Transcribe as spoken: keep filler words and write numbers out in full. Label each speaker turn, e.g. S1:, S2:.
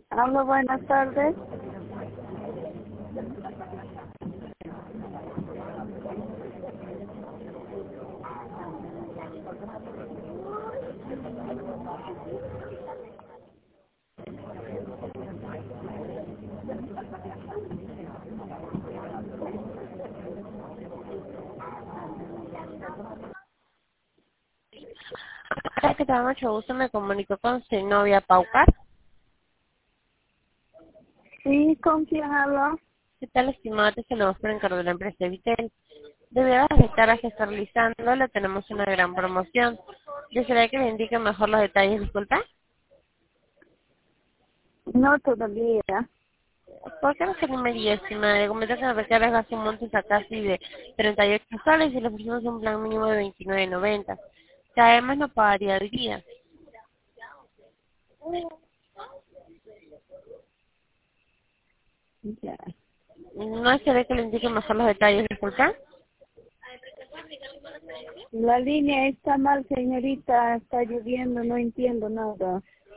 S1: Hablo, buenas tardes.
S2: Hola, ¿qué tal? Mucho gusto, me comunico con su novia Paucar.
S1: Sí, ¿con quién hablo?
S2: ¿Qué tal, estimado? Te saludamos por encargo de la empresa Vitel. Debido a las descargas que está realizando, le tenemos una gran promoción. ¿Desearía que le indique mejor los detalles, disculpa?
S1: No todavía.
S2: ¿Por qué no se animaría, estimada? Le comento que la recarga gasta un monto a casi de treinta y ocho soles y le ofrecemos un plan mínimo de veintinueve noventa. Que además no pagaría al día.
S1: Ya.
S2: ¿No desearía que le indique mejor los detalles, disculpa?
S1: La línea está mal, señorita. Está lloviendo, no entiendo nada.